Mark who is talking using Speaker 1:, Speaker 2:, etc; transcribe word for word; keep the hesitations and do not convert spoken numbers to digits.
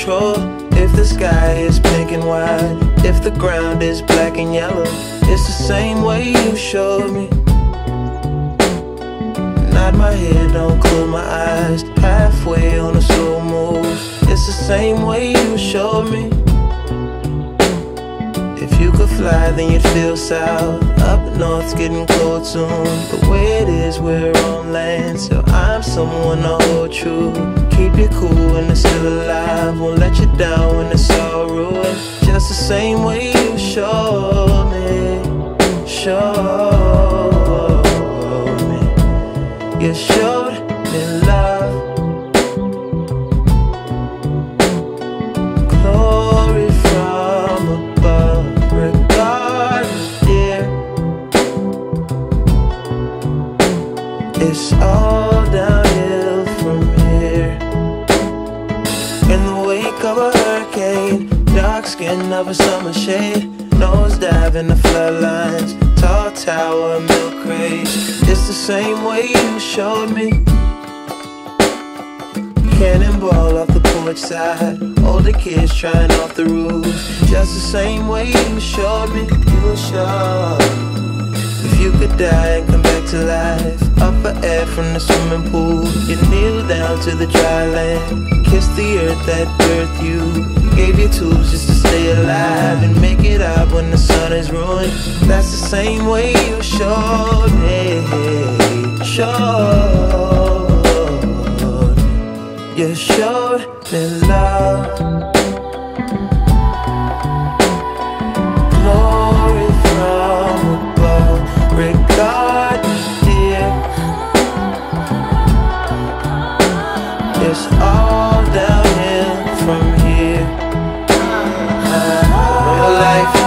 Speaker 1: control. If the sky is pink and white, if the ground is black and yellow, it's the same way you showed me. Nod my head, don't close my eyes, halfway on a slow move. It's the same way you showed me. If you could fly, then you'd feel south. Up north's getting cold soon. The way it is, we're on land, so I'm someone to hold true. Keep you cool when it's still alive, won't let you down when it's all ruined. Just the same way you showed me, showed me. You showed me love, glory from above. Regardless, dear, it's all downhill from here. In the wake of a hurricane, dark skin of a summer shade, nosedive in the floodlines, tall tower, milk crate. It's the same way you showed me. Cannonball off the porch side, older kids trying off the roof. Just the same way you showed me. You showed. If you could die and come back to life, up for air from the swimming pool, you kneel down to the dry land, kiss the earth that birthed you, gave you tools just to stay alive and make it up when the sun is ruined. That's the same way you showed me, showed. You showed me love, glory from above. Regardless, dear, it's all downhill from here. Real life